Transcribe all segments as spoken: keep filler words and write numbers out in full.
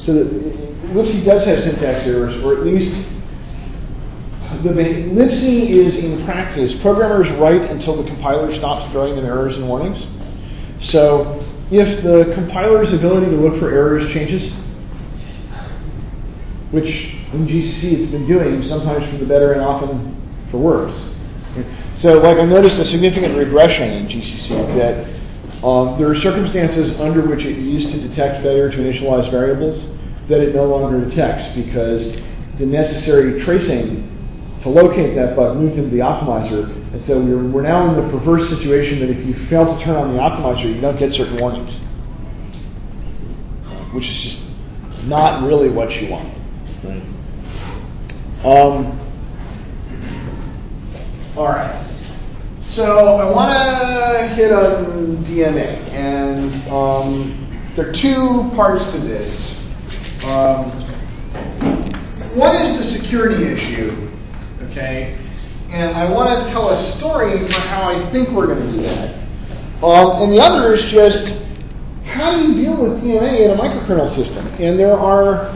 so that libc does have syntax errors, or at least the libc is in practice. Programmers write until the compiler stops throwing them errors and warnings. So if the compiler's ability to look for errors changes, which in G C C it's been doing, sometimes for the better and often for worse. So like I noticed a significant regression in G C C that um, there are circumstances under which it used to detect failure to initialize variables that it no longer detects because the necessary tracing to locate that bug moved into the optimizer. And so we're, we're now in the perverse situation that if you fail to turn on the optimizer, you don't get certain warnings, which is just not really what you want. Right. Um, all right. So I want to hit on D M A, and um, there are two parts to this. Um, one is the security issue, okay, and I want to tell a story for how I think we're going to do that. Um, and the other is just how do you deal with D M A in a microkernel system, and there are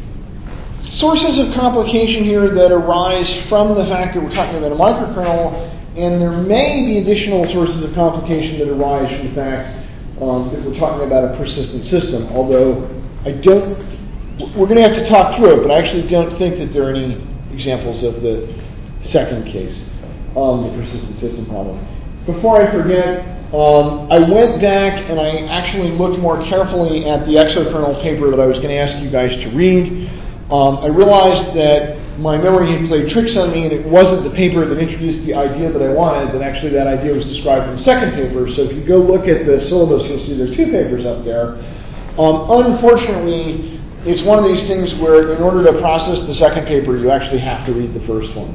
sources of complication here that arise from the fact that we're talking about a microkernel, and there may be additional sources of complication that arise from the fact um, that we're talking about a persistent system, although I don't, we're going to have to talk through it, but I actually don't think that there are any examples of the second case, um, the persistent system problem. Before I forget, um, I went back and I actually looked more carefully at the exokernel paper that I was going to ask you guys to read. Um, I realized that my memory had played tricks on me, and it wasn't the paper that introduced the idea that I wanted, that actually that idea was described in the second paper. So if you go look at the syllabus, you'll see there's two papers up there. Um, unfortunately, it's one of these things where in order to process the second paper, you actually have to read the first one.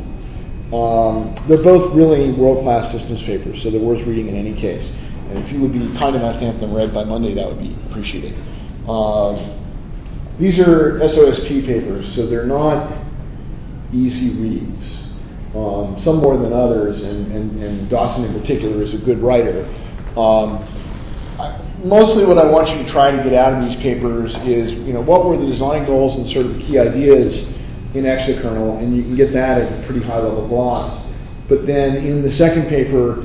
Um, they're both really world-class systems papers, so they're worth reading in any case. And if you would be kind enough to have them read by Monday, that would be appreciated. Um, These are S O S P papers, so they're not easy reads. Um, some more than others, and, and, and Dawson in particular is a good writer. Um, I, mostly what I want you to try to get out of these papers is, you know, what were the design goals and sort of the key ideas in exokernel, and you can get that at a pretty high level gloss. But then in the second paper,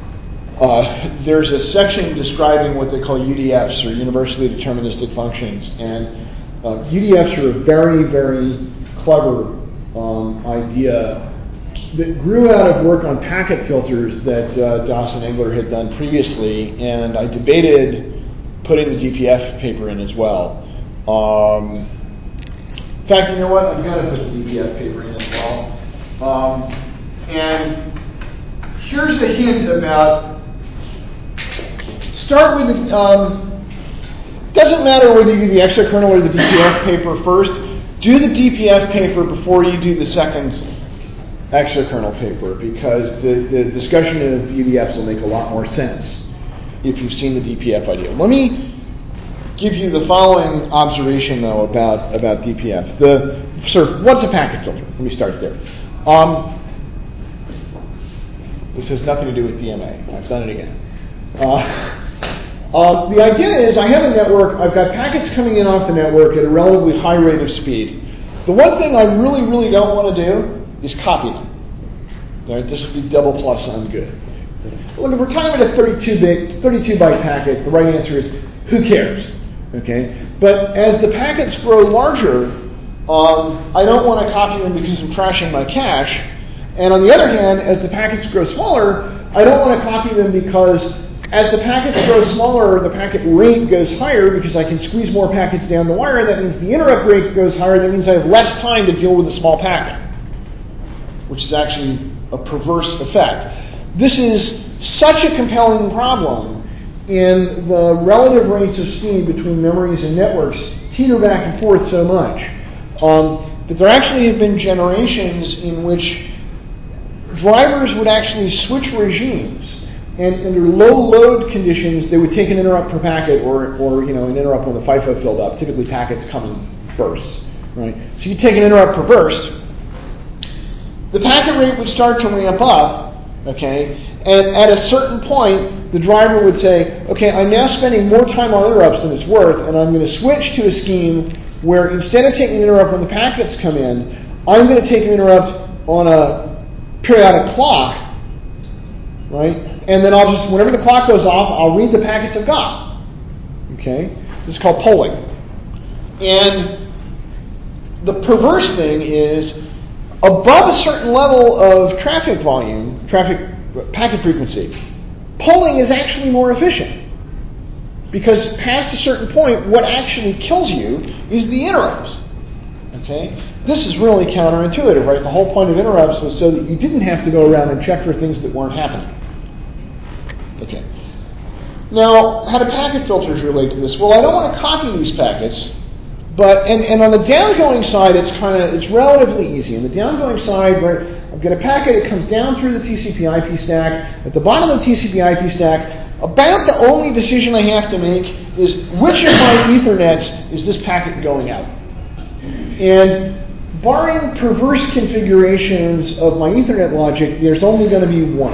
uh, there's a section describing what they call U D Fs, or universally deterministic functions, and Uh, U D Fs are a very, very clever um, idea that grew out of work on packet filters that uh, Dawson Engler had done previously, and I debated putting the D P F paper in as well. Um, in fact, you know what? I'm going to put the D P F paper in as well. Um, and here's a hint about, start with the, um, doesn't matter whether you do the exokernel or the D P F paper first. Do the D P F paper before you do the second exokernel paper, because the, the discussion of U D Fs will make a lot more sense if you've seen the D P F idea. Let me give you the following observation, though, about, about D P F. The sort of, what's a packet filter? Let me start there. Um, this has nothing to do with D M A. I've done it again. Uh, Uh, the idea is I have a network, I've got packets coming in off the network at a relatively high rate of speed. The one thing I really, really don't want to do is copy them. Right? This would be double plus on good. Look, if we're talking about a thirty-two bit, thirty-two byte packet, the right answer is, who cares? Okay? But as the packets grow larger, um, I don't want to copy them because I'm trashing my cache. And on the other hand, as the packets grow smaller, I don't want to copy them because as the packets grow smaller, the packet rate goes higher because I can squeeze more packets down the wire. That means the interrupt rate goes higher. That means I have less time to deal with a small packet, which is actually a perverse effect. This is such a compelling problem in the relative rates of speed between memories and networks teeter back and forth so much um, that there actually have been generations in which drivers would actually switch regimes. And under low load conditions, they would take an interrupt per packet, or, or you know, an interrupt when the FIFO filled up. Typically, packets come in bursts, right? So you take an interrupt per burst. The packet rate would start to ramp up, okay? And at a certain point, the driver would say, okay, I'm now spending more time on interrupts than it's worth, and I'm going to switch to a scheme where instead of taking an interrupt when the packets come in, I'm going to take an interrupt on a periodic clock, right? And then I'll just, whenever the clock goes off, I'll read the packets I've got. Okay? This is called polling. And the perverse thing is, above a certain level of traffic volume, traffic packet frequency, polling is actually more efficient. Because past a certain point, what actually kills you is the interrupts. Okay? This is really counterintuitive, right? The whole point of interrupts was so that you didn't have to go around and check for things that weren't happening. Okay. Now, how do packet filters relate to this? Well, I don't want to copy these packets, but and, and on the downgoing side, it's kind of it's relatively easy. On the downgoing side, right, I've got a packet. It comes down through the T C P I P stack. At the bottom of the T C P I P stack, about the only decision I have to make is which of my Ethernets is this packet going out. And barring perverse configurations of my Ethernet logic, there's only going to be one.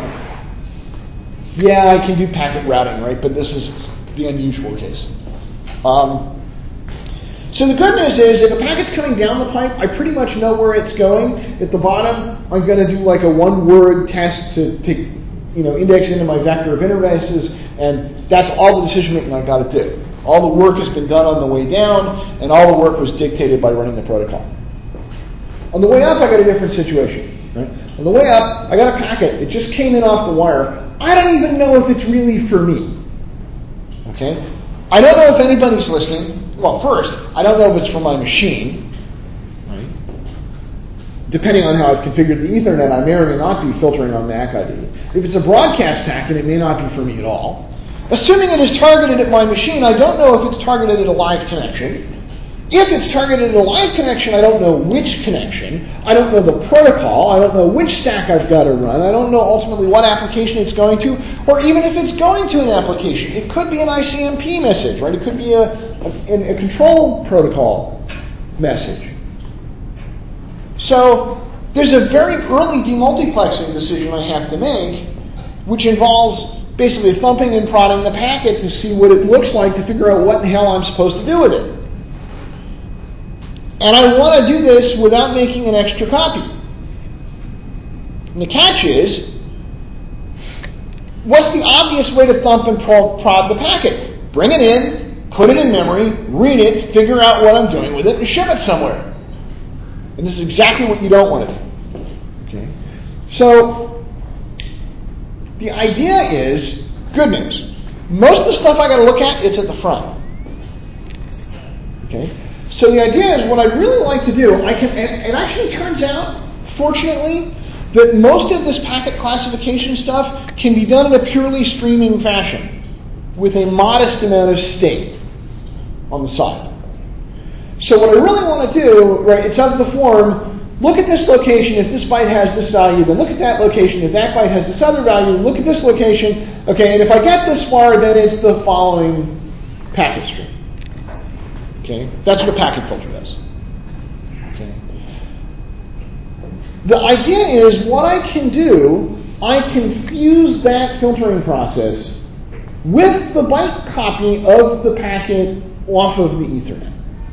Yeah, I can do packet routing, right? But this is the unusual case. Um, so the good news is, if a packet's coming down the pipe, I pretty much know where it's going. At the bottom, I'm going to do like a one-word test to take, you know, index into my vector of interfaces, and that's all the decision making I've got to do. All the work has been done on the way down, and all the work was dictated by running the protocol. On the way up, I got a different situation. Right? On the way up, I got a packet. It just came in off the wire. I don't even know if it's really for me. Okay? I don't know if anybody's listening. Well, first, I don't know if it's for my machine. Right? Depending on how I've configured the Ethernet, I may or may not be filtering on MAC I D. If it's a broadcast packet, it may not be for me at all. Assuming it is targeted at my machine, I don't know if it's targeted at a live connection. If it's targeted at a live connection, I don't know which connection. I don't know the protocol. I don't know which stack I've got to run. I don't know ultimately what application it's going to, or even if it's going to an application. It could be an I C M P message, right? It could be a, a, a control protocol message. So there's a very early demultiplexing decision I have to make, which involves basically thumping and prodding the packet to see what it looks like to figure out what the hell I'm supposed to do with it. And I want to do this without making an extra copy. And the catch is, what's the obvious way to thump and prod the packet? Bring it in, put it in memory, read it, figure out what I'm doing with it, and ship it somewhere. And this is exactly what you don't want to do. Okay? So, the idea is, good news. Most of the stuff I got to look at, it's at the front. Okay? So the idea is, what I'd really like to do, I can, and it actually turns out, fortunately, that most of this packet classification stuff can be done in a purely streaming fashion, with a modest amount of state on the side. So what I really want to do, right, it's of the form, look at this location, if this byte has this value, then look at that location, if that byte has this other value, look at this location, okay, and if I get this far, then it's the following packet stream. Okay, that's what a packet filter does. Okay. The idea is, what I can do, I can fuse that filtering process with the byte copy of the packet off of the Ethernet.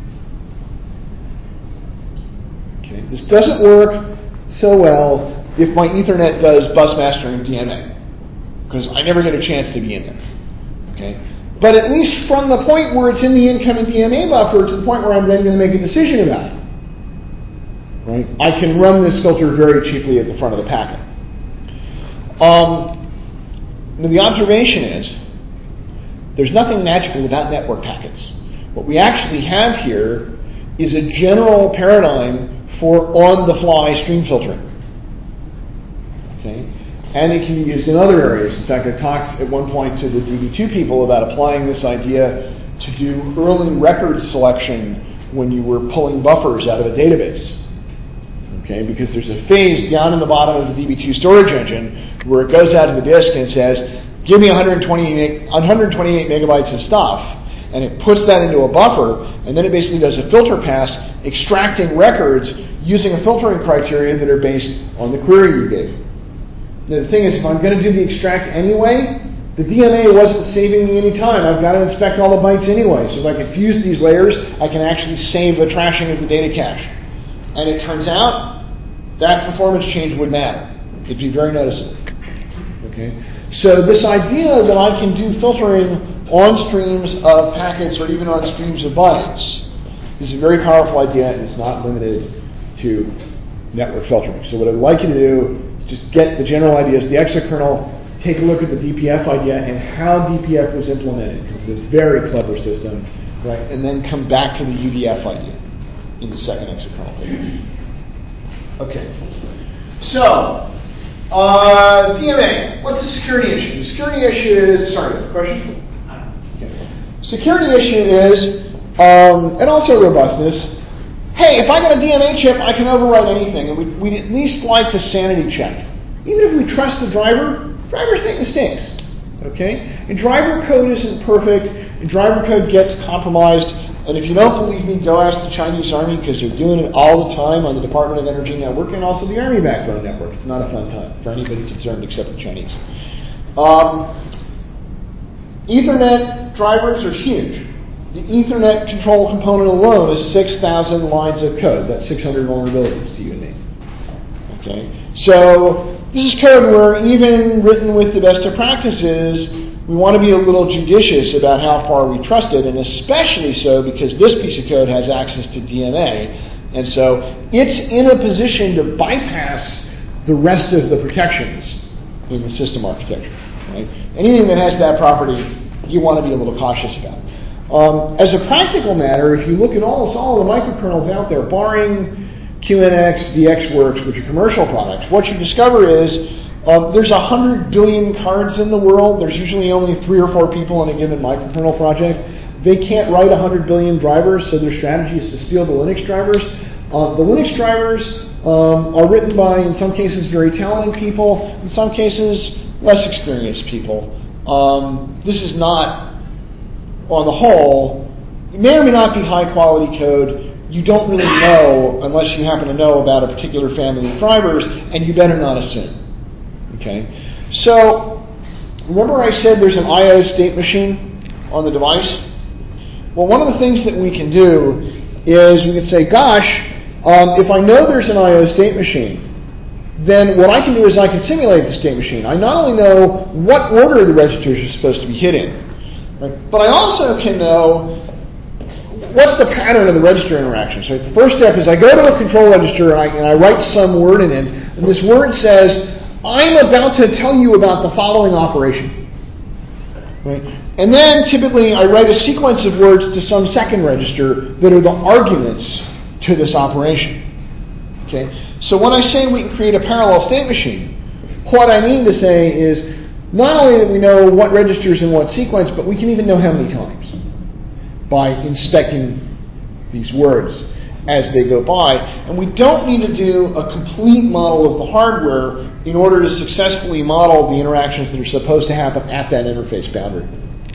Okay, this doesn't work so well if my Ethernet does bus mastering D M A, because I never get a chance to be in there. Okay. But at least from the point where it's in the incoming D M A buffer to the point where I'm then going to make a decision about it, right? I can run this filter very cheaply at the front of the packet. Um, now the observation is, there's nothing magical about network packets. What we actually have here is a general paradigm for on-the-fly stream filtering. Okay? And it can be used in other areas. In fact, I talked at one point to the D B two people about applying this idea to do early record selection when you were pulling buffers out of a database. Okay, because there's a phase down in the bottom of the D B two storage engine where it goes out to the disk and says, give me one hundred twenty-eight megabytes of stuff, and it puts that into a buffer, and then it basically does a filter pass, extracting records using a filtering criteria that are based on the query you gave. The thing is, if I'm going to do the extract anyway, The D M A wasn't saving me any time. I've got to inspect all the bytes anyway. So if I could fuse these layers, I can actually save the trashing of the data cache. And it turns out that performance change would matter. It'd be very noticeable. Okay. So this idea that I can do filtering on streams of packets or even on streams of bytes is a very powerful idea, and it's not limited to network filtering. So what I'd like you to do, just get the general ideas, the exokernel, take a look at the D P F idea and how D P F was implemented, because it's a very clever system, right? And then come back to the U D F idea in the second exokernel paper. Okay. So, uh, D M A. What's the security issue? The security issue is, sorry, question? Okay. Security issue is, um, and also robustness. Hey, if I got a D M A chip, I can overwrite anything, and we'd, we'd at least like to sanity check. Even if we trust the driver, drivers make mistakes, okay? And driver code isn't perfect, and driver code gets compromised, and if you don't believe me, go ask the Chinese Army, because they're doing it all the time on the Department of Energy network and also the Army backbone network. It's not a fun time for anybody concerned except the Chinese. Um, Ethernet drivers are huge. The Ethernet control component alone is six thousand lines of code. That's six hundred vulnerabilities to you and me. Okay? So this is code where, even written with the best of practices, we want to be a little judicious about how far we trust it, and especially so because this piece of code has access to D M A, and so it's in a position to bypass the rest of the protections in the system architecture. Right? Anything that has that property, you want to be a little cautious about. Um, as a practical matter, if you look at almost all of the microkernels out there, barring Q N X, VxWorks, which are commercial products, what you discover is um, there's one hundred billion cards in the world. There's usually only three or four people in a given microkernel project. They can't write one hundred billion drivers, so their strategy is to steal the Linux drivers. Uh, the Linux drivers um, are written by, in some cases, very talented people, in some cases, less experienced people. Um, this is not, on the whole, it may or may not be high-quality code. You don't really know unless you happen to know about a particular family of drivers, and you better not assume. Okay? So, remember I said there's an I O state machine on the device? Well, one of the things that we can do is we can say, gosh, um, if I know there's an I O state machine, then what I can do is I can simulate the state machine. I not only know what order the registers are supposed to be hit in, right, but I also can know what's the pattern of the register interaction. So the first step is I go to a control register and I, and I write some word in it, and this word says, I'm about to tell you about the following operation. Right? And then typically I write a sequence of words to some second register that are the arguments to this operation. Okay? So when I say we can create a parallel state machine, what I mean to say is not only that we know what registers in what sequence, but we can even know how many times by inspecting these words as they go by. And we don't need to do a complete model of the hardware in order to successfully model the interactions that are supposed to happen at that interface boundary.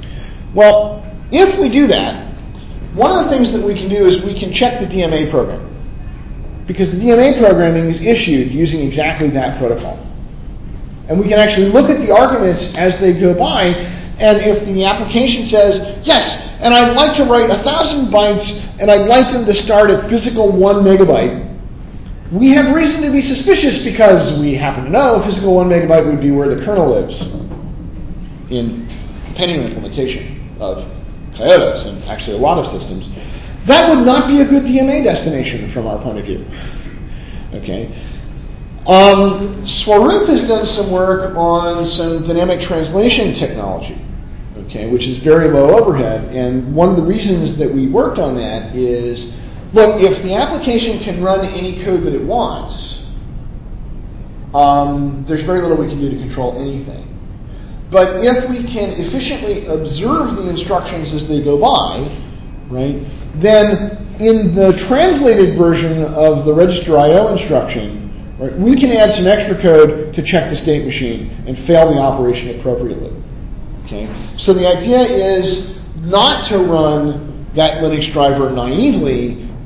Well, if we do that, one of the things that we can do is we can check the D M A program, because the D M A programming is issued using exactly that protocol. And we can actually look at the arguments as they go by, and if the application says, yes, and I'd like to write a thousand bytes, and I'd like them to start at physical one megabyte, we have reason to be suspicious because we happen to know physical one megabyte would be where the kernel lives in Pentium implementation of Kyotos, and actually a lot of systems. That would not be a good D M A destination from our point of view. Okay. Um, Swaroop has done some work on some dynamic translation technology, okay, which is very low overhead. And one of the reasons that we worked on that is, look, if the application can run any code that it wants, um, there's very little we can do to control anything. But if we can efficiently observe the instructions as they go by, right, then in the translated version of the register I O instruction, right, we can add some extra code to check the state machine and fail the operation appropriately. Okay? So the idea is not to run that Linux driver naively,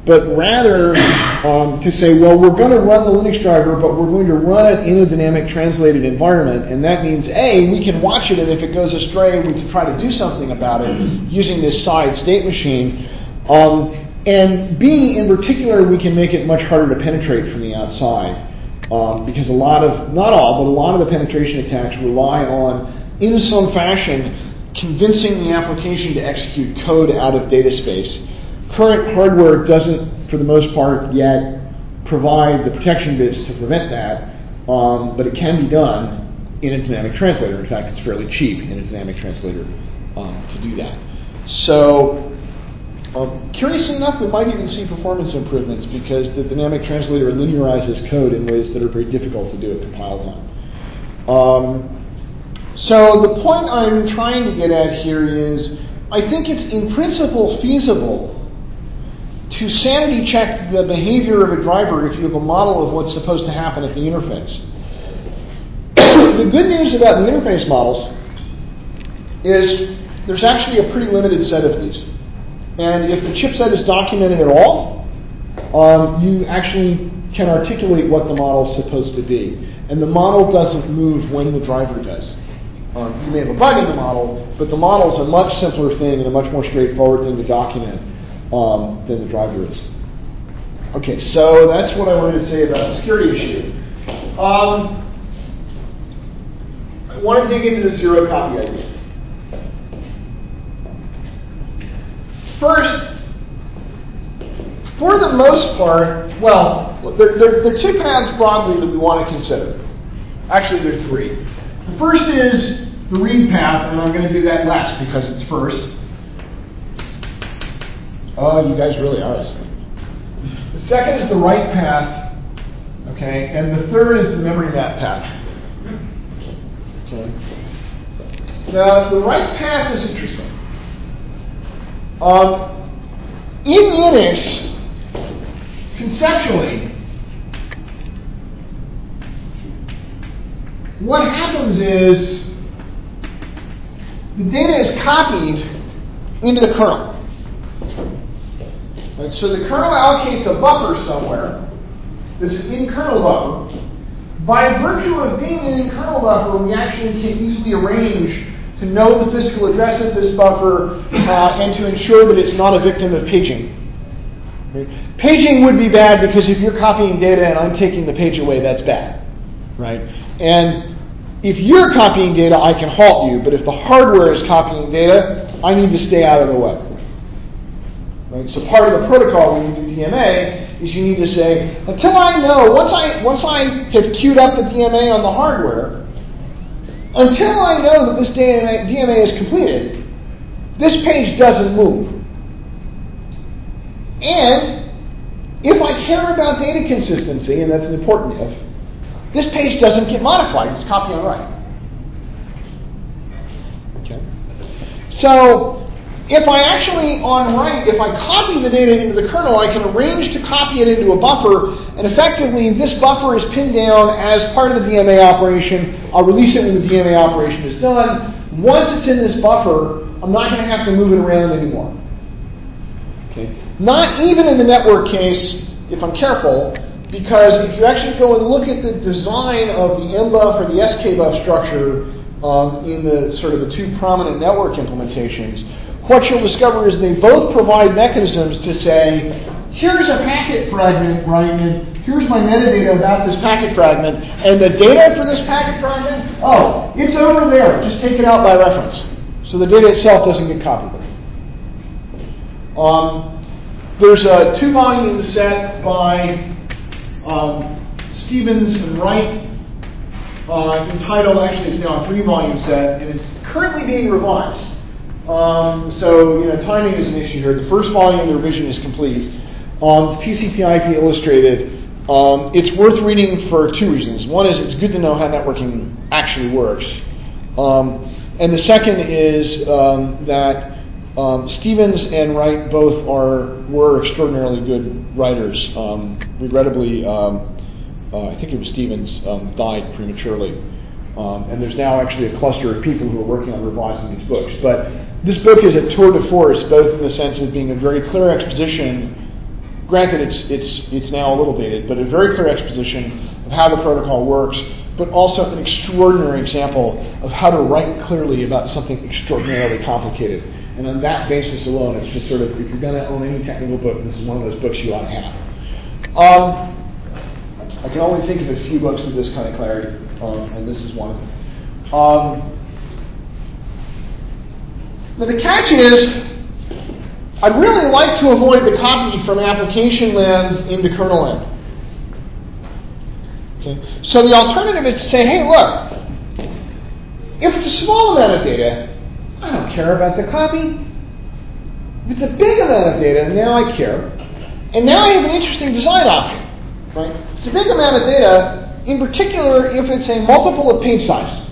but rather um, to say, well, we're going to run the Linux driver, but we're going to run it in a dynamic translated environment, and that means, A, we can watch it, and if it goes astray, we can try to do something about it using this side state machine, um, and B, in particular, we can make it much harder to penetrate from the outside, um, because a lot of, not all, but a lot of the penetration attacks rely on, in some fashion, convincing the application to execute code out of data space. Current hardware doesn't, for the most part, yet provide the protection bits to prevent that, um, but it can be done in a dynamic translator. In fact, it's fairly cheap in a dynamic translator um, to do that. So, um, curiously enough, we might even see performance improvements because the dynamic translator linearizes code in ways that are very difficult to do at compile time. Um, so the point I'm trying to get at here is, I think it's in principle feasible to sanity check the behavior of a driver if you have a model of what's supposed to happen at the interface. The good news about the interface models is there's actually a pretty limited set of these. And if the chipset is documented at all, um, you actually can articulate what the model is supposed to be. And the model doesn't move when the driver does. Um, you may have a bug in the model, but the model is a much simpler thing and a much more straightforward thing to document Um, than the driver is. Okay, so that's what I wanted to say about the security issue. Um, I want to dig into the zero copy idea. First, for the most part, well, there, there, there are two paths broadly that we want to consider. Actually, there are three. The first is the read path, and I'm going to do that last because it's first. Oh, you guys really are asleep. The second is the write path, okay, and the third is the memory map path. Okay. Now, the write path is interesting. Um, in Unix, conceptually, what happens is the data is copied into the kernel. Right, so the kernel allocates a buffer somewhere. This is an in-kernel buffer. By virtue of being an in-kernel buffer, we actually can easily arrange to know the physical address of this buffer uh, and to ensure that it's not a victim of paging. Right? Paging would be bad because if you're copying data and I'm taking the page away, that's bad. Right? And if you're copying data, I can halt you, but if the hardware is copying data, I need to stay out of the way. Right? So part of the protocol when you do D M A is you need to say, until I know, once I once I have queued up the D M A on the hardware, until I know that this D M A, D M A is completed, this page doesn't move. And if I care about data consistency, and that's an important if, this page doesn't get modified. It's copy on write. Okay. So if I actually, on write, if I copy the data into the kernel, I can arrange to copy it into a buffer, and effectively this buffer is pinned down as part of the D M A operation. I'll release it when the D M A operation is done. Once it's in this buffer, I'm not going to have to move it around anymore. Okay. Not even in the network case, if I'm careful, because if you actually go and look at the design of the M buff or the S K buff structure um, in the sort of the two prominent network implementations, what you'll discover is they both provide mechanisms to say, here's a packet fragment, fragment, here's my metadata about this packet fragment, and the data for this packet fragment, oh, it's over there. Just take it out by reference. So the data itself doesn't get copied. Um, there's a two-volume set by um, Stevens and Wright uh, entitled, actually it's now a three-volume set, and it's currently being revised. Um, so, you know, timing is an issue here. The first volume, the revision is complete. Um, it's T C P I P illustrated. Um, it's worth reading for two reasons. One is it's good to know how networking actually works. Um, and the second is um, that um, Stevens and Wright both are were extraordinarily good writers. Um, regrettably, um, uh, I think it was Stevens um, died prematurely. Um, and there's now actually a cluster of people who are working on revising these books. But this book is a tour de force, both in the sense of being a very clear exposition granted, it's, it's, it's now a little dated, but a very clear exposition of how the protocol works, but also an extraordinary example of how to write clearly about something extraordinarily complicated. And on that basis alone, it's just sort of, if you're going to own any technical book, this is one of those books you ought to have. Um, I can only think of a few books with this kind of clarity, um, and this is one of them. Um, now the catch is, I'd really like to avoid the copy from application land into kernel land. Okay? So the alternative is to say, hey, look, if it's a small amount of data, I don't care about the copy. If it's a big amount of data, now I care. And now I have an interesting design option. Right? If it's a big amount of data, in particular if it's a multiple of page size.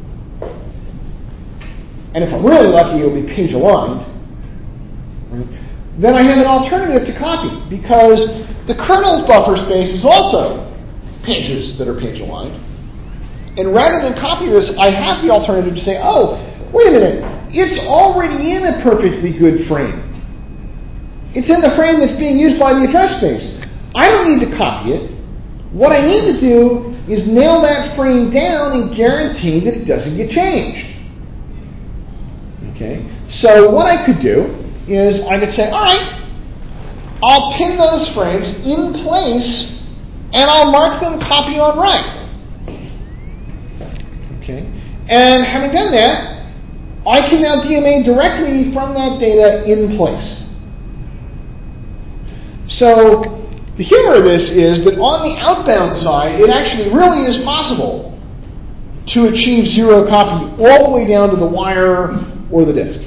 And if I'm really lucky, it'll be page aligned. Right? Then I have an alternative to copy, because the kernel's buffer space is also pages that are page aligned. And rather than copy this, I have the alternative to say, oh, wait a minute, it's already in a perfectly good frame. It's in the frame that's being used by the address space. I don't need to copy it. What I need to do is nail that frame down and guarantee that it doesn't get changed. Okay? So what I could do is I could say, all right, I'll pin those frames in place and I'll mark them copy on write. Okay? And having done that, I can now D M A directly from that data in place. So the humor of this is that on the outbound side, it actually really is possible to achieve zero copy all the way down to the wire or the disk.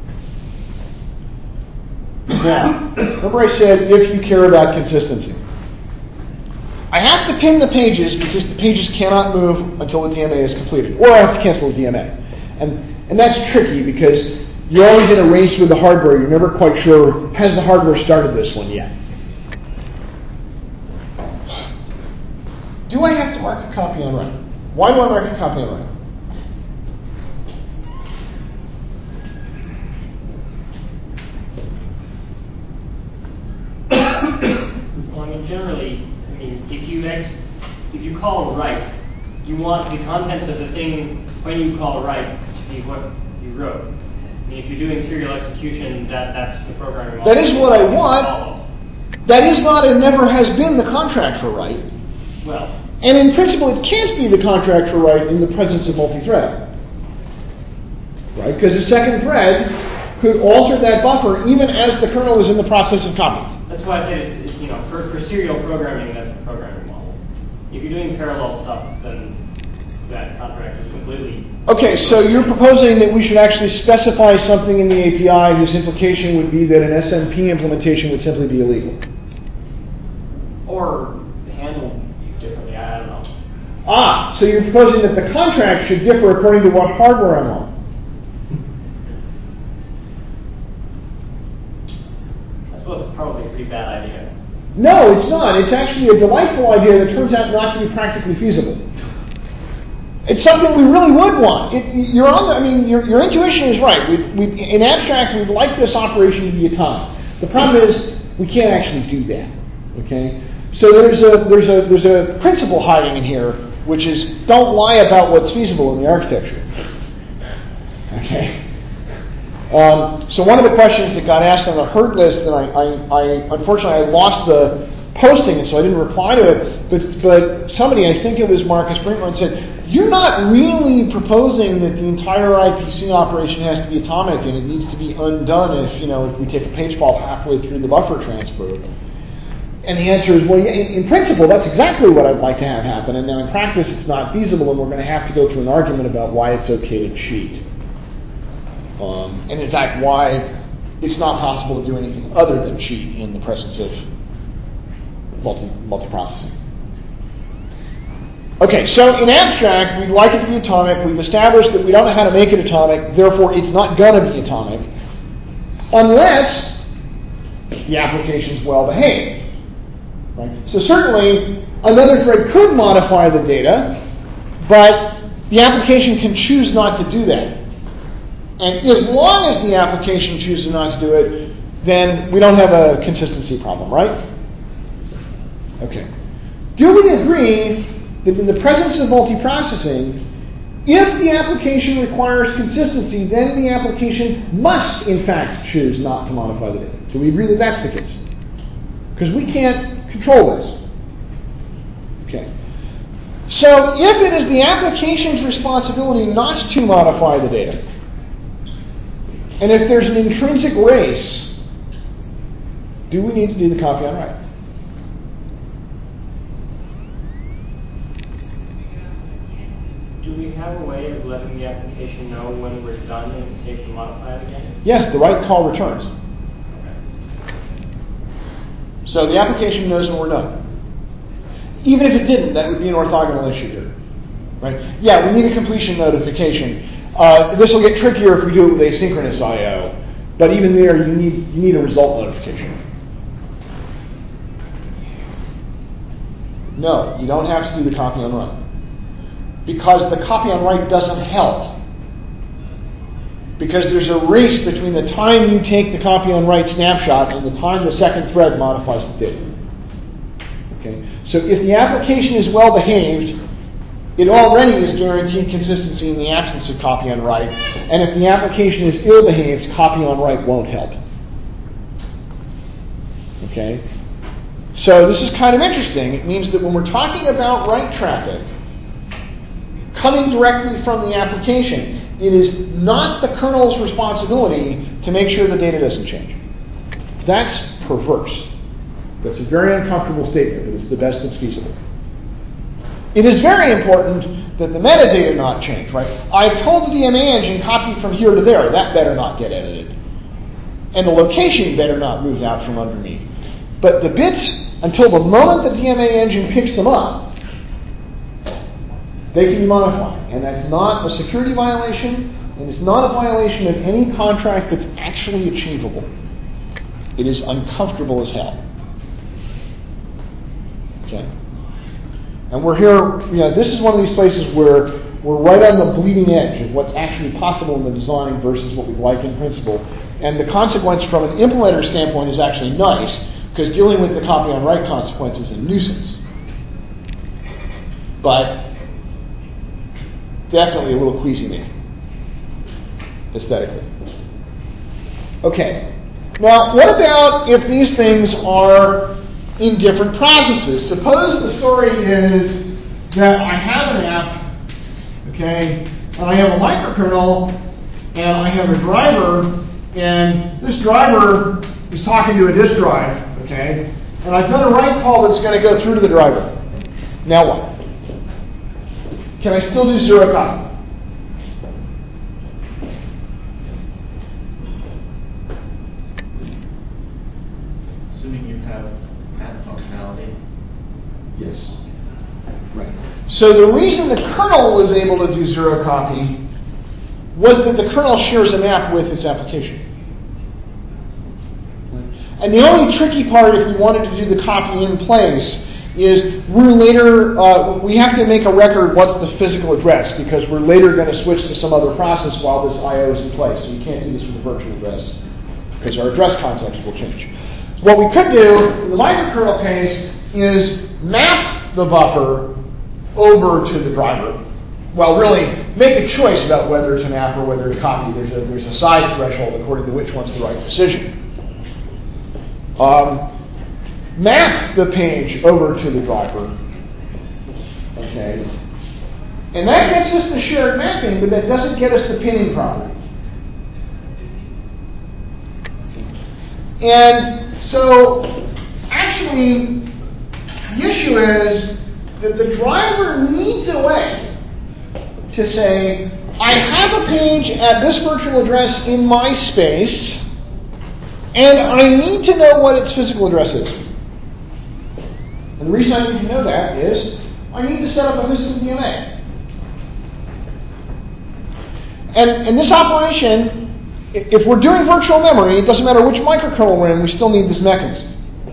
Now, remember I said if you care about consistency. I have to pin the pages because the pages cannot move until the D M A is completed, or I have to cancel the D M A. And, and that's tricky because you're always in a race with the hardware. You're never quite sure, has the hardware started this one yet? Do I have to mark a copy on write? Why do I mark a copy on write? Well, I mean, generally, I mean, if you ex if you call write, you want the contents of the thing when you call write to be what you wrote. I mean, if you're doing serial execution, that that's the programming. That is what I want. That is not and never has been the contract for write. Well. And in principle, it can't be the contract for write in the presence of multi-threading. Right? Because a second thread could alter that buffer even as the kernel is in the process of copying. That's why I say, it's, you know, for, for serial programming, that's the programming model. If you're doing parallel stuff, then that contract is completely... Okay, so you're proposing that we should actually specify something in the A P I whose implication would be that an S M P implementation would simply be illegal. Or handled differently, I don't know. Ah, so you're proposing that the contract should differ according to what hardware I'm on. I suppose it's probably a pretty bad idea. No, it's not. It's actually a delightful idea that turns out not to be practically feasible. It's something we really would want. It, you're on the, I mean, your, your intuition is right. We, we, in abstract, we'd like this operation to be atomic. The problem is we can't actually do that. Okay. So there's a there's a there's a principle hiding in here, which is don't lie about what's feasible in the architecture. Okay. Um, so one of the questions that got asked on the herd list, and I, I, I unfortunately I lost the posting, and so I didn't reply to it. But but somebody, I think it was Marcus Brinkman, said, "You're not really proposing that the entire I P C operation has to be atomic, and it needs to be undone if you know if we take a page fault halfway through the buffer transfer." And the answer is, well, in, in principle, that's exactly what I'd like to have happen. And now in practice, it's not feasible, and we're going to have to go through an argument about why it's okay to cheat. Um, and in fact, why it's not possible to do anything other than cheat in the presence of multi, multiprocessing. Okay, so in abstract, we'd like it to be atomic. We've established that we don't know how to make it atomic, therefore it's not going to be atomic, unless the application's well behaved. Right? So certainly, another thread could modify the data, but the application can choose not to do that. And as long as the application chooses not to do it, then we don't have a consistency problem, right? Okay. Do we agree that in the presence of multiprocessing, if the application requires consistency, then the application must, in fact, choose not to modify the data? Do we agree that that's the case? Because we can't control this. Okay. So if it is the application's responsibility not to modify the data, and if there's an intrinsic race, do we need to do the copy on write? Do we have a way of letting the application know when we're done and it's safe to modify it again? Yes, the write call returns. Okay. So the application knows when we're done. Even if it didn't, that would be an orthogonal issue here. Right? Yeah, we need a completion notification. Uh, this will get trickier if we do it with asynchronous I O. But even there, you need, you need a result notification. No, you don't have to do the copy on write. Because the copy on write doesn't help. Because there's a race between the time you take the copy on write snapshot and the time the second thread modifies the data. Okay? So if the application is well behaved, it already is guaranteed consistency in the absence of copy on write. And if the application is ill behaved, copy on write won't help. Okay? So this is kind of interesting. It means that when we're talking about write traffic coming directly from the application, it is not the kernel's responsibility to make sure the data doesn't change. That's perverse. That's a very uncomfortable statement, but it's the best that's feasible. It is very important that the metadata not change, right? I told the D M A engine copy from here to there. That better not get edited. And the location better not move out from underneath. But the bits, until the moment the D M A engine picks them up, they can be modified. And that's not a security violation, and it's not a violation of any contract that's actually achievable. It is uncomfortable as hell. Okay? And we're here, you know, this is one of these places where we're right on the bleeding edge of what's actually possible in the design versus what we'd like in principle. And the consequence from an implementer standpoint is actually nice, because dealing with the copy on write consequence is a nuisance. But definitely a little queasy me, aesthetically. Okay. Now, what about if these things are in different processes? Suppose the story is that I have an app, okay, and I have a microkernel, and I have a driver, and this driver is talking to a disk drive, okay, and I've done a write call that's going to go through to the driver. Now what? Can I still do zero copy? Assuming you have map functionality. Yes. Right. So the reason the kernel was able to do zero copy was that the kernel shares a map with its application. And the only tricky part, if we wanted to do the copy in place, is we're later, uh, we have to make a record what's the physical address, because we're later going to switch to some other process while this I O is in place. So we can't do this with a virtual address, because our address context will change. What we could do in the microkernel case is map the buffer over to the driver. Well, really, make a choice about whether to map or whether to copy. There's a, there's a size threshold according to which one's the right decision. Um, map the page over to the driver. Okay. And that gets us the shared mapping, but that doesn't get us the pinning property. And so, actually, the issue is that the driver needs a way to say, I have a page at this virtual address in my space, and I need to know what its physical address is. And the reason I need to know that is I need to set up a physical D M A. And, and this operation, if we're doing virtual memory, it doesn't matter which microkernel we're in, we still need this mechanism.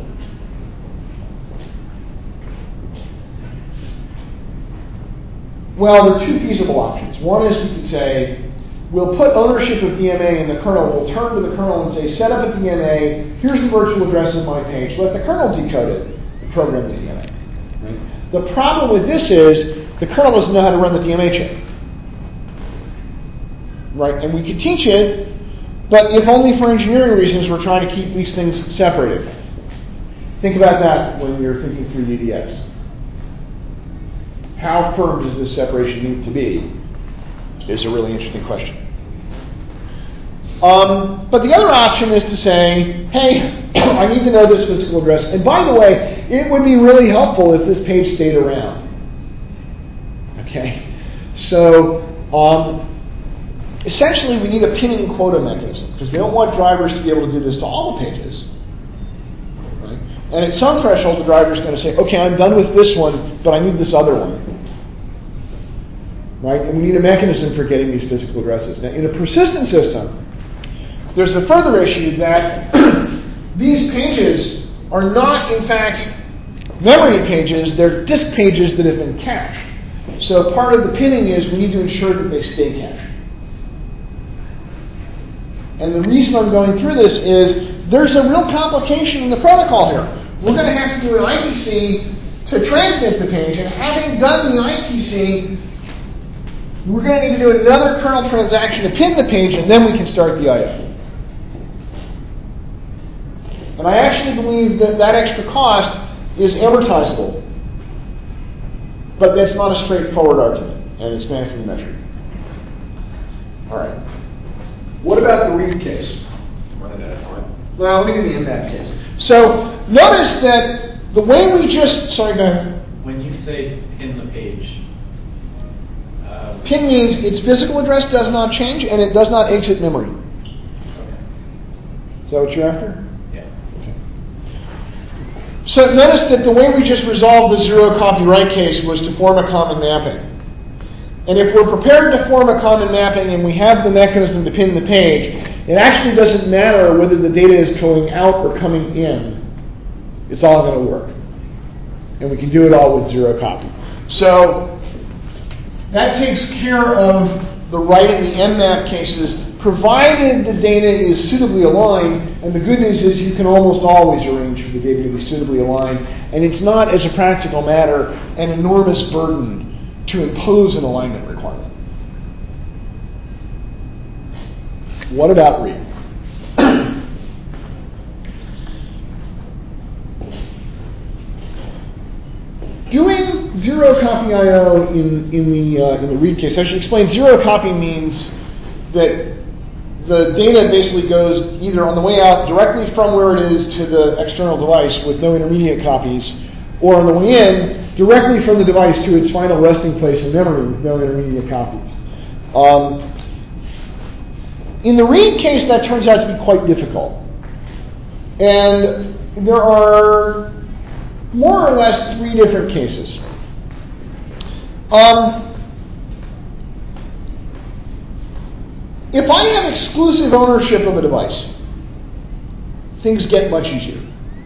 Well, there are two feasible options. One is we could say, we'll put ownership of D M A in the kernel. We'll turn to the kernel and say, set up a D M A. Here's the virtual address of my page. Let the kernel decode it. program the D M A. Right? The problem with this is the kernel doesn't know how to run the D M A check. Right? And we could teach it, but if only for engineering reasons, we're trying to keep these things separated. Think about that when you're thinking through D D X. How firm does this separation need to be is a really interesting question. Um, but the other option is to say, hey, I need to know this physical address. And by the way, it would be really helpful if this page stayed around. Okay? So, um, essentially, we need a pinning quota mechanism because we don't want drivers to be able to do this to all the pages. Right? And at some threshold, the driver is going to say, okay, I'm done with this one, but I need this other one. Right? And we need a mechanism for getting these physical addresses. Now, in a persistent system, there's a further issue that these pages are not, in fact, memory pages. They're disk pages that have been cached. So part of the pinning is we need to ensure that they stay cached. And the reason I'm going through this is there's a real complication in the protocol here. We're going to have to do an I P C to transmit the page, and having done the I P C, we're going to need to do another kernel transaction to pin the page, and then we can start the I O. And I actually believe that that extra cost is amortizable. But that's not a straightforward argument, and it's mathematically measured. All right. What about the read case? Running out of time. Well, let me do the M M A P case. So notice that the way we just, sorry, go ahead. When you say pin the page, um, pin means its physical address does not change and it does not exit memory. Okay. Is that what you're after? Yeah. Okay. So notice that the way we just resolved the zero copyright case was to form a common mapping. And if we're prepared to form a common mapping and we have the mechanism to pin the page, it actually doesn't matter whether the data is going out or coming in. It's all going to work. And we can do it all with zero copy. So that takes care of the write and the M M A P cases, provided the data is suitably aligned. And the good news is you can almost always arrange for the data to be suitably aligned. And it's not, as a practical matter, an enormous burden to impose an alignment requirement. What about read? Doing zero copy I O in, in, the, uh, in the read case, I should explain, zero copy means that the data basically goes either on the way out directly from where it is to the external device with no intermediate copies, or on the way in directly from the device to its final resting place in memory with no intermediate copies. Um, in the read case, that turns out to be quite difficult. And there are more or less three different cases. Um, if I have exclusive ownership of a device, things get much easier.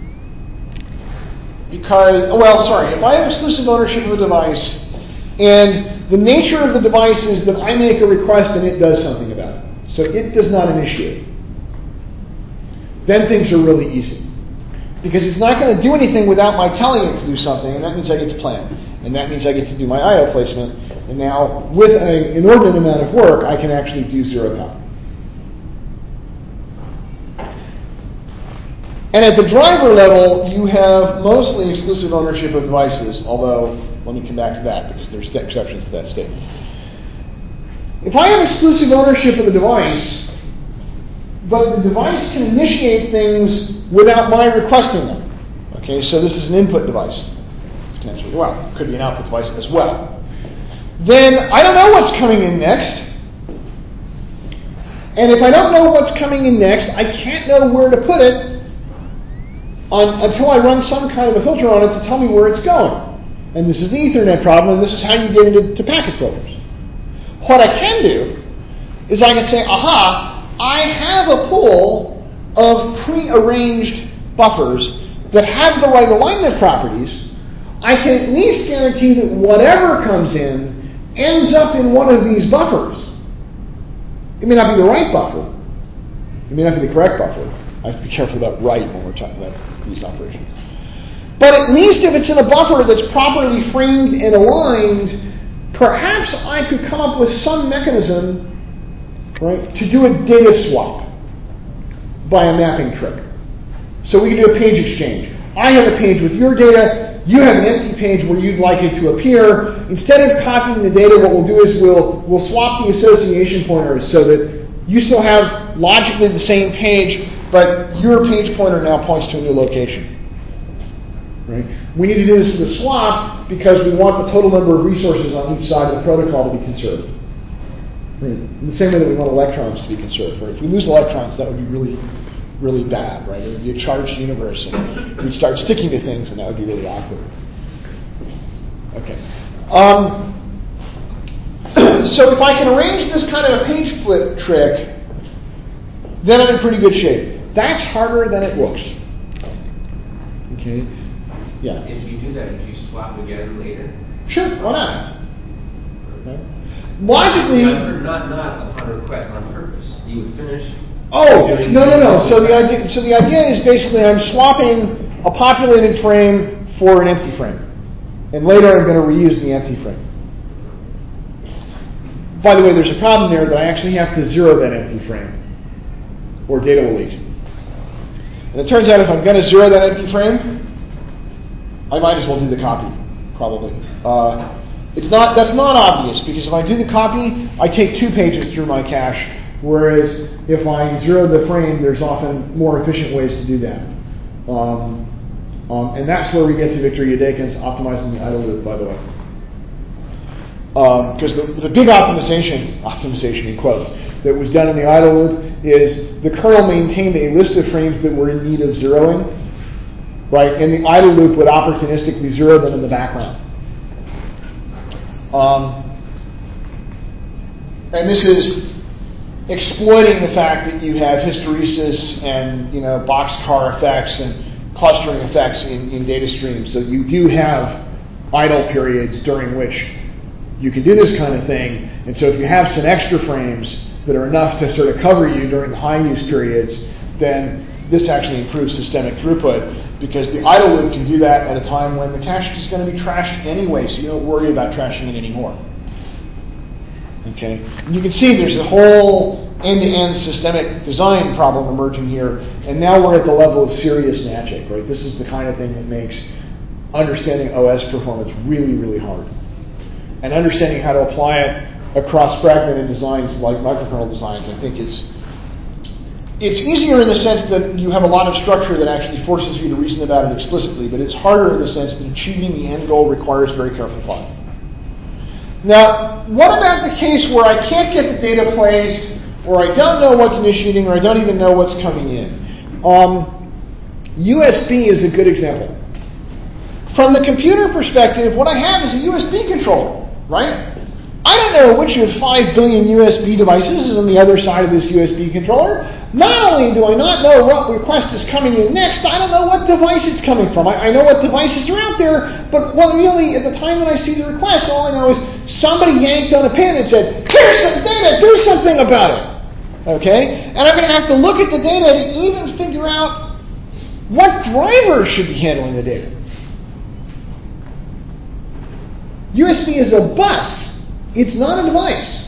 Because, well, sorry, if I have exclusive ownership of a device and the nature of the device is that I make a request and it does something about it, so it does not initiate, then things are really easy. Because it's not going to do anything without my telling it to do something, and that means I get to plan. And that means I get to do my I O placement, and now with an inordinate amount of work, I can actually do zero copy. And at the driver level, you have mostly exclusive ownership of devices, although let me come back to that because there's exceptions to that statement. If I have exclusive ownership of the device, but the device can initiate things without my requesting them, okay, so this is an input device, potentially, well, it could be an output device as well, then I don't know what's coming in next. And if I don't know what's coming in next, I can't know where to put it On, until I run some kind of a filter on it to tell me where it's going. And this is the Ethernet problem, and this is how you get into to packet filters. What I can do is I can say, aha, I have a pool of pre-arranged buffers that have the right alignment properties. I can at least guarantee that whatever comes in ends up in one of these buffers. It may not be the right buffer. It may not be the correct buffer. I have to be careful about right when we're talking about these operations. But at least if it's in a buffer that's properly framed and aligned, perhaps I could come up with some mechanism, right, to do a data swap by a mapping trick. So we can do a page exchange. I have a page with your data. You have an empty page where you'd like it to appear. Instead of copying the data, what we'll do is we'll we'll swap the association pointers so that you still have logically the same page, but your page pointer now points to a new location. Right? We need to do this with a swap because we want the total number of resources on each side of the protocol to be conserved. Right? In the same way that we want electrons to be conserved. Right? If we lose electrons, that would be really, really bad. Right? It would be a charged universe, and we'd start sticking to things, and that would be really awkward. Okay. Um, so if I can arrange this kind of a page flip trick, then I'm in pretty good shape. That's harder than it looks. Okay. Yeah. If you do that, do you swap again later? Sure, why not? Okay. Logically, not not upon request, on purpose. You would finish. Oh no no no. So the idea so the idea is basically I'm swapping a populated frame for an empty frame, and later I'm going to reuse the empty frame. By the way, there's a problem there that I actually have to zero that empty frame, or data will leak. And it turns out if I'm going to zero that empty frame, I might as well do the copy, probably. Uh, it's not that's not obvious because if I do the copy, I take two pages through my cache, whereas if I zero the frame, there's often more efficient ways to do that. Um, um, and that's where we get to Victor Yedekin's optimizing the idle loop, by the way. Because um, the, the big optimization, optimization in quotes, that was done in the idle loop is the kernel maintained a list of frames that were in need of zeroing. Right, and the idle loop would opportunistically zero them in the background. Um, and this is exploiting the fact that you have hysteresis and you know boxcar effects and clustering effects in, in data streams. So you do have idle periods during which you can do this kind of thing. And so if you have some extra frames that are enough to sort of cover you during the high use periods, then this actually improves systemic throughput. Because the idle loop can do that at a time when the cache is going to be trashed anyway, so you don't worry about trashing it anymore. Okay? And you can see there's a whole end-to-end systemic design problem emerging here, and now we're at the level of serious magic, right? This is the kind of thing that makes understanding O S performance really, really hard. And understanding how to apply it across fragmented designs like microkernel designs, I think is It's easier in the sense that you have a lot of structure that actually forces you to reason about it explicitly, but it's harder in the sense that achieving the end goal requires very careful thought. Now, what about the case where I can't get the data placed, or I don't know what's initiating, or I don't even know what's coming in? Um, U S B is a good example. From the computer perspective, what I have is a U S B controller, right? I don't know which of five billion U S B devices is on the other side of this U S B controller. Not only do I not know what request is coming in next, I don't know what device it's coming from. I, I know what devices are out there, but well, really, at the time when I see the request, all I know is somebody yanked on a pin and said, "Here's some data, do something about it." Okay? And I'm going to have to look at the data to even figure out what driver should be handling the data. U S B is a bus. It's not a device.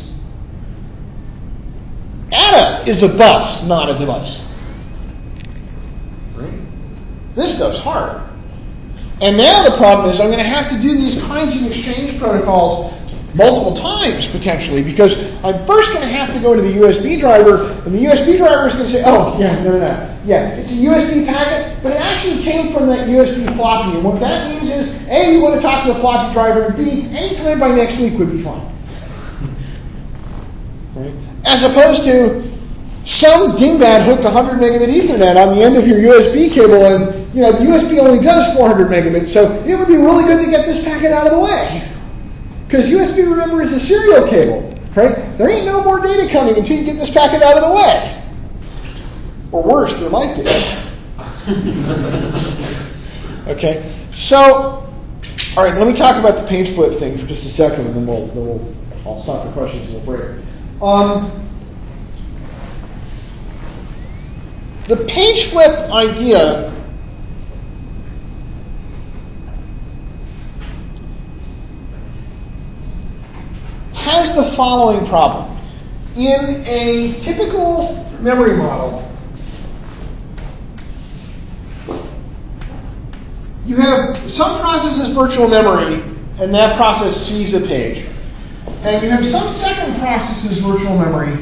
A T A is a bus, not a device. Right? This stuff's hard. And now the problem is I'm going to have to do these kinds of exchange protocols multiple times, potentially, because I'm first going to have to go to the U S B driver, and the U S B driver is going to say, oh, yeah, no, no, yeah, it's a U S B packet, but it actually came from that U S B floppy. And what that means is, A, you want to talk to the floppy driver, and B, anytime by next week would be fine. Right? As opposed to some dingbat hooked one hundred megabit Ethernet on the end of your U S B cable, and you know the U S B only does four hundred megabits, so it would be really good to get this packet out of the way. Because U S B, remember, is a serial cable, right? There ain't no more data coming until you get this packet out of the way. Or worse, there might be. Okay, so all right, let me talk about the page flip thing for just a second, and then we'll, then we'll I'll stop the questions and we'll break. Um, the page flip idea has the following problem. In a typical memory model, you have some process's virtual memory, and that process sees a page. And you have some second process's virtual memory,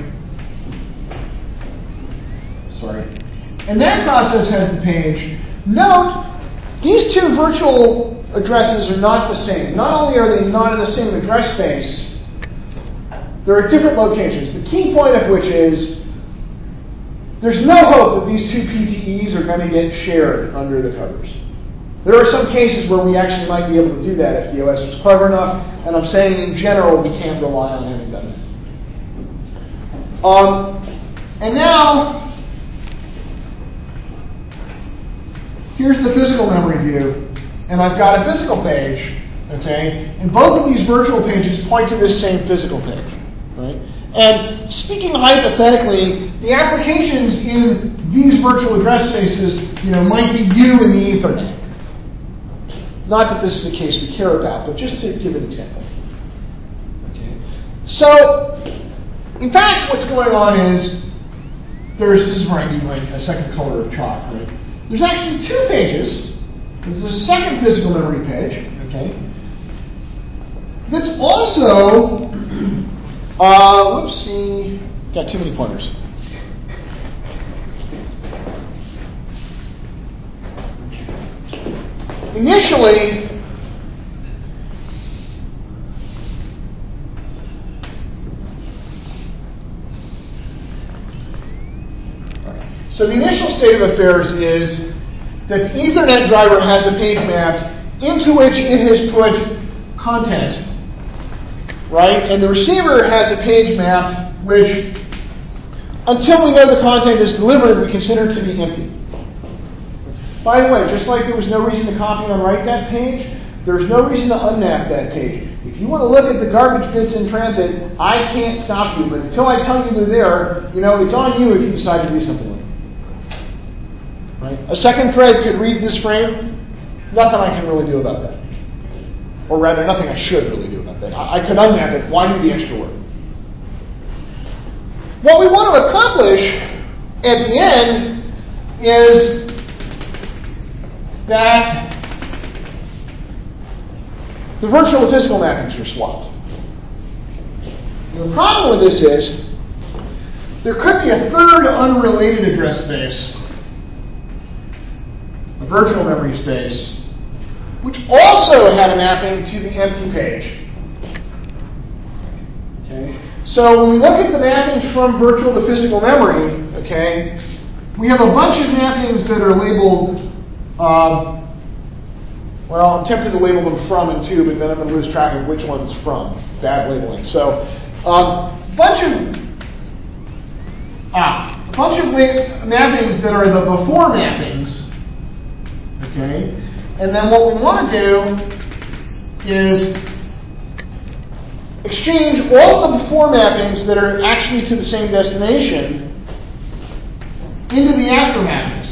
sorry, and that process has the page. Note, these two virtual addresses are not the same. Not only are they not in the same address space, they're at different locations. The key point of which is there's no hope that these two P T Es are going to get shared under the covers. There are some cases where we actually might be able to do that if the O S was clever enough, and I'm saying in general we can't rely on having done that. Um, and now, here's the physical memory view, and I've got a physical page, okay? And both of these virtual pages point to this same physical page, right? And speaking hypothetically, the applications in these virtual address spaces, you know, might be you and the Ethernet. Not that this is a case we care about, but just to give an example. Okay. So, in fact, what's going on is there's this is where I need my a second color of chalk, right? There's actually two pages. There's a second physical memory page, okay? That's also, uh, whoopsie, got too many pointers. Initially, so the initial state of affairs is that the Ethernet driver has a page mapped into which it has put content, right? And the receiver has a page mapped which, until we know the content is delivered, we consider it to be empty. By the way, just like there was no reason to copy and write that page, there's no reason to unmap that page. If you want to look at the garbage bits in transit, I can't stop you. But until I tell you they're there, you know, it's on you if you decide to do something with it. Right? A second thread could read this frame. Nothing I can really do about that. Or rather, nothing I should really do about that. I, I could unmap it. Why do the extra work? What we want to accomplish at the end is that the virtual and physical mappings are swapped. And the problem with this is there could be a third unrelated address space, a virtual memory space, which also had a mapping to the empty page. Okay? So when we look at the mappings from virtual to physical memory, okay, we have a bunch of mappings that are labeled Um, well, I'm tempted to label them from and to, but then I'm going to lose track of which one's from. Bad labeling. So, um, bunch of ah, a bunch of mappings that are the before mappings. Okay, and then what we want to do is exchange all the before mappings that are actually to the same destination into the after mappings.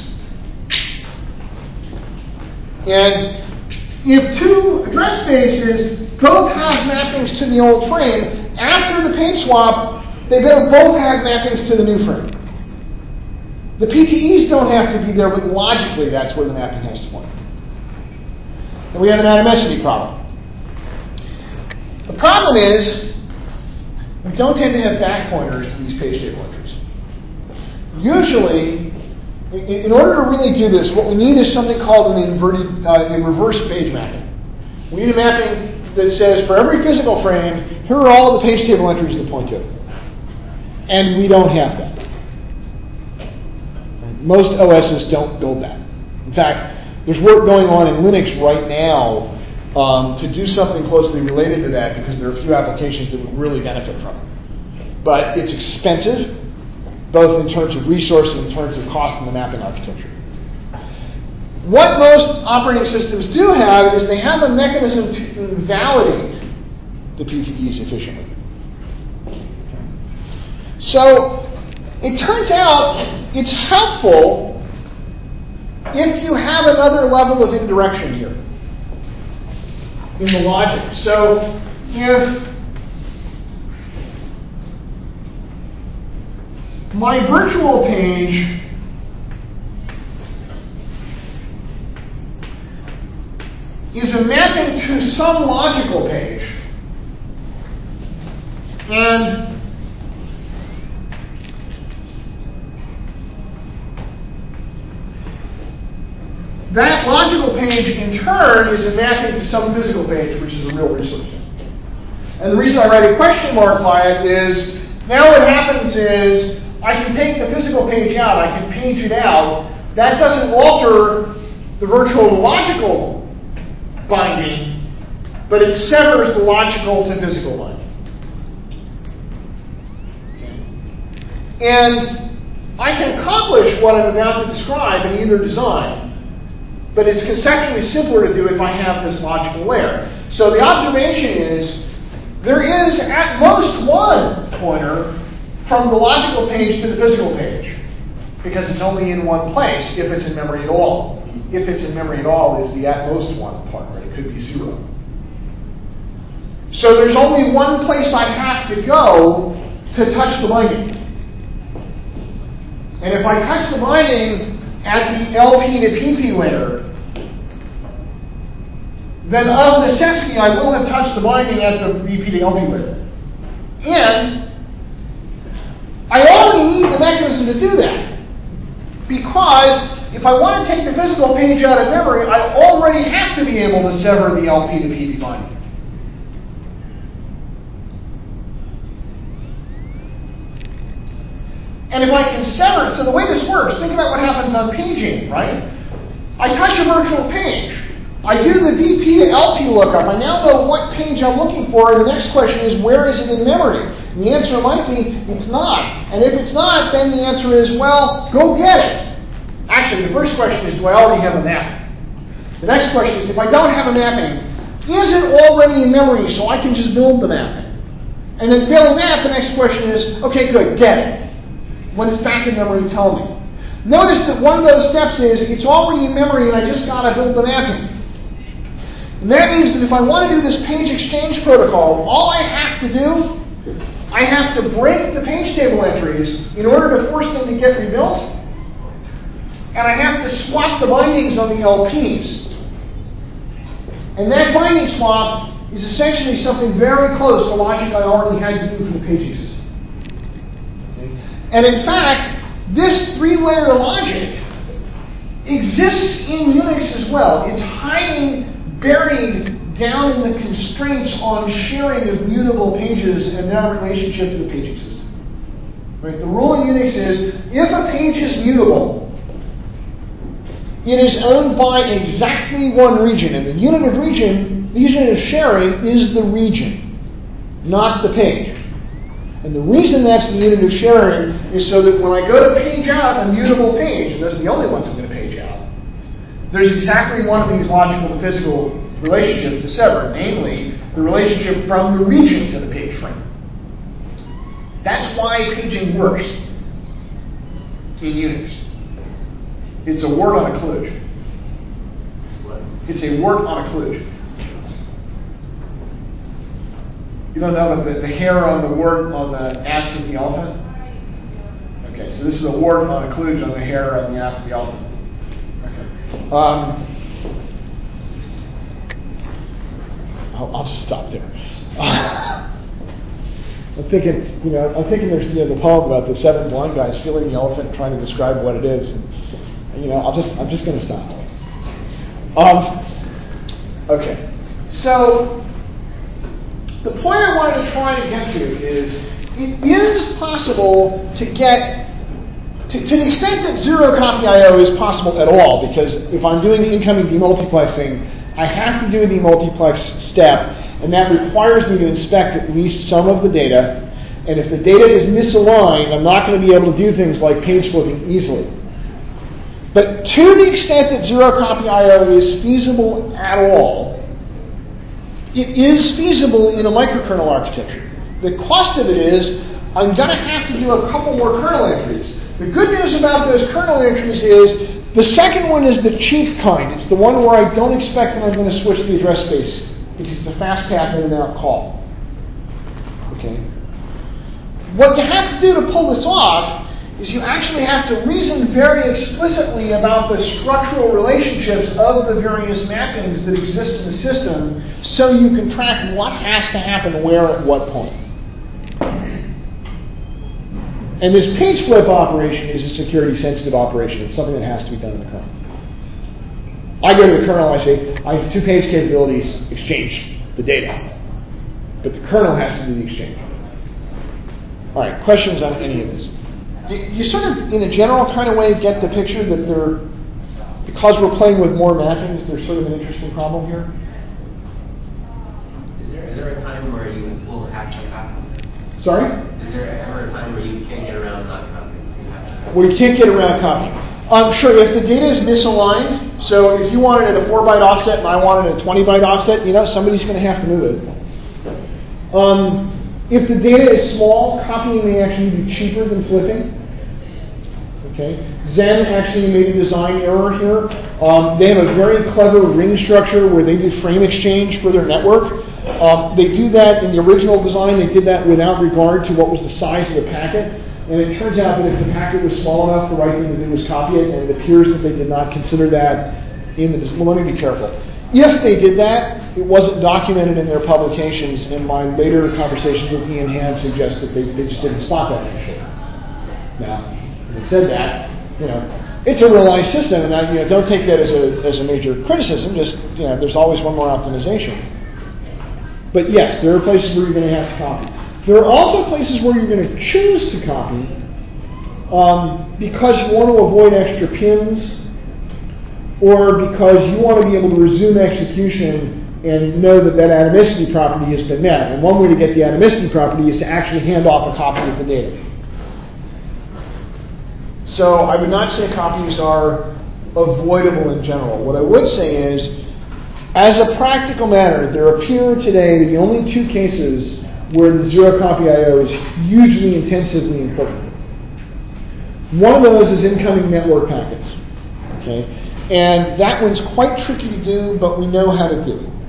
And if two address spaces both have mappings to the old frame, after the page swap, they better both have mappings to the new frame. The P T Es don't have to be there, but logically that's where the mapping has to point. And we have an atomicity problem. The problem is we don't tend to have back pointers to these page table entries. Usually, in order to really do this, what we need is something called an inverted, uh, a reverse page mapping. We need a mapping that says for every physical frame, here are all the page table entries that point to it. And we don't have that. Most O Ss don't build that. In fact, there's work going on in Linux right now um, to do something closely related to that because there are a few applications that would really benefit from it. But it's expensive, both in terms of resource and in terms of cost in the mapping architecture. What most operating systems do have is they have a mechanism to invalidate the P T Es efficiently. So it turns out it's helpful if you have another level of indirection here in the logic. So if my virtual page is a mapping to some logical page. And that logical page, in turn, is a mapping to some physical page, which is a real resource. And the reason I write a question mark by it is, now what happens is, I can take the physical page out, I can page it out. That doesn't alter the virtual logical binding, but it severs the logical to physical binding. Okay. And I can accomplish what I'm about to describe in either design, but it's conceptually simpler to do if I have this logical layer. So the observation is, there is at most one pointer from the logical page to the physical page, because it's only in one place if it's in memory at all. If it's in memory at all is the at most one part, right? It could be zero. So there's only one place I have to go to touch the binding. And if I touch the binding at the L P to P P layer, then of necessity I will have touched the binding at the B P to L P layer. And I already need the mechanism to do that. Because if I want to take the physical page out of memory, I already have to be able to sever the L P to P P binding. And if I can sever it, so the way this works, think about what happens on paging, right? I touch a virtual page. I do the B P to L P lookup. I now know what page I'm looking for, and the next question is, where is it in memory? And the answer might be, it's not. And if it's not, then the answer is, well, go get it. Actually, the first question is, do I already have a mapping? The next question is, if I don't have a mapping, is it already in memory so I can just build the mapping? And then failing that, the next question is, okay, good, get it. When it's back in memory, tell me. Notice that one of those steps is, it's already in memory and I just got to build the mapping. And that means that if I want to do this page exchange protocol, all I have to do, I have to break the page table entries in order to force them to get rebuilt, and I have to swap the bindings on the L Ps. And that binding swap is essentially something very close to logic I already had to do for the paging system. Okay? And in fact, this three-layer logic exists in Unix as well. It's hiding buried down in the constraints on sharing of mutable pages and their relationship to the paging system. Right? The rule in Unix is, if a page is mutable, it is owned by exactly one region. And the unit of region, the unit of sharing, is the region, not the page. And the reason that's the unit of sharing is so that when I go to page out a mutable page, and those are the only ones I'm going to page out, there's exactly one of these logical to physical relationships to sever, namely the relationship from the region to the page frame. That's why paging works in Unix. It's a word on a kludge. It's a word on a kludge. You don't know the, the hair on the word on the ass of the elephant? Okay, so this is a word on a kludge on the hair on the ass of the elephant. Um, I'll, I'll just stop there. I'm thinking, you know, I'm thinking there's you know, the poem about the seven blind guys stealing the elephant, and trying to describe what it is. And, you know, I'll just, I'm just going to stop. Um, okay, so the point I wanted to try to get to is, it is possible to get. To, to the extent that zero copy I O is possible at all, because if I'm doing incoming demultiplexing, I have to do a demultiplex step, and that requires me to inspect at least some of the data. And if the data is misaligned, I'm not going to be able to do things like page flipping easily. But to the extent that zero copy I O is feasible at all, it is feasible in a microkernel architecture. The cost of it is, I'm going to have to do a couple more kernel entries. The good news about those kernel entries is, the second one is the cheap kind. It's the one where I don't expect that I'm going to switch the address space, because it's a fast tap in and out call. Okay. What you have to do to pull this off is you actually have to reason very explicitly about the structural relationships of the various mappings that exist in the system so you can track what has to happen where at what point. And this page flip operation is a security sensitive operation. It's something that has to be done in the kernel. I go to the kernel, I say, I have two page capabilities, exchange the data. But the kernel has to do the exchange. All right, questions on any of this? You sort of, in a general kind of way, get the picture that they're, because we're playing with more mappings, there's sort of an interesting problem here. Is there is there a time where you will have to copy? Sorry? Is there ever a time where you can't get around not copying? You Where you can't get around copying. Um, sure, if the data is misaligned, so if you wanted a four byte offset and I wanted a twenty byte offset, you know, somebody's going to have to move it. Um, if the data is small, copying may actually be cheaper than flipping. Okay. Zen actually made a design error here. Um, they have a very clever ring structure where they do frame exchange for their network. Um, they do that in the original design. They did that without regard to what was the size of the packet. And it turns out that if the packet was small enough, the right thing to do was copy it. And it appears that they did not consider that in the design. Well, let me be careful. If they did that, it wasn't documented in their publications. And my later conversations with Ian Hand suggest that they, they just didn't spot that initially. Now, having said that, you know, it's a real nice system, and I, you know, don't take that as a as a major criticism. Just, you know, there's always one more optimization. But yes, there are places where you're going to have to copy. There are also places where you're going to choose to copy um, because you want to avoid extra pins, or because you want to be able to resume execution and know that that atomicity property has been met. And one way to get the atomicity property is to actually hand off a copy of the data. So I would not say copies are avoidable in general. What I would say is, as a practical matter, there appear today to be only two cases where the zero copy I O is hugely intensively important. One of those is incoming network packets. Okay? And that one's quite tricky to do, but we know how to do it.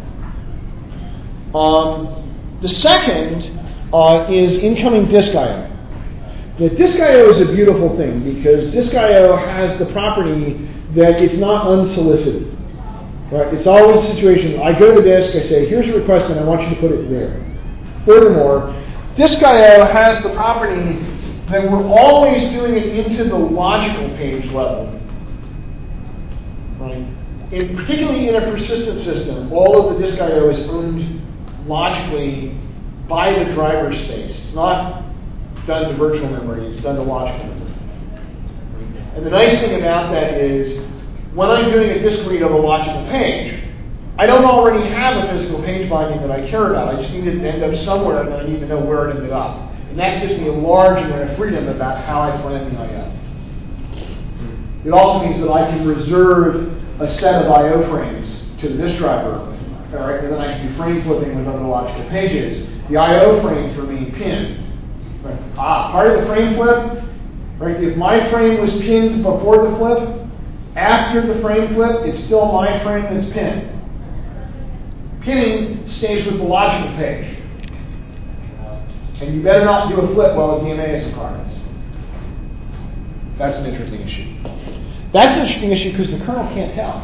Um, the second uh, is incoming disk I O. The disk I O is a beautiful thing because disk I O has the property that it's not unsolicited. Right? It's always a situation, I go to the disk, I say, here's a request and I want you to put it there. Furthermore, disk I O has the property that we're always doing it into the logical page level. Right? In, particularly in a persistent system, all of the disk I O is owned logically by the driver space. It's not done to virtual memory, it's done to logical memory. And the nice thing about that is, when I'm doing a disk read of a logical page, I don't already have a physical page binding that I care about. I just need it to end up somewhere, and then I need to know where it ended up. And that gives me a large amount of freedom about how I plan the I O. It also means that I can reserve a set of I O frames to the disk driver, all right, and then I can do frame flipping with other logical pages. The I O frames remain pinned. Right. Ah, part of the frame flip, right? If my frame was pinned before the flip, after the frame flip, it's still my frame that's pinned. Pinning stays with the logical page. And you better not do a flip while the D M A is in progress. That's an interesting issue. That's an interesting issue because the kernel can't tell.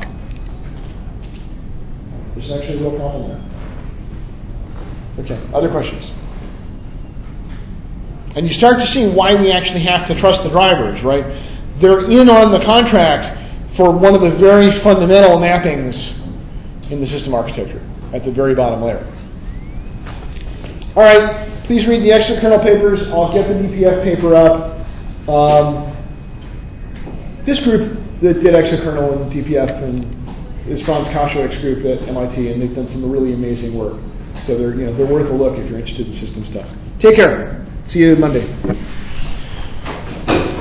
There's actually a real problem there. Okay, other questions? And you start to see why we actually have to trust the drivers, right? They're in on the contract for one of the very fundamental mappings in the system architecture at the very bottom layer. All right, please read the exakernel papers. I'll get the D P F paper up. Um, this group that did exakernel and D P F and is Franz Koschwick's group at M I T, and they've done some really amazing work. So they're, you know, they're worth a look if you're interested in system stuff. Take care. See you Monday.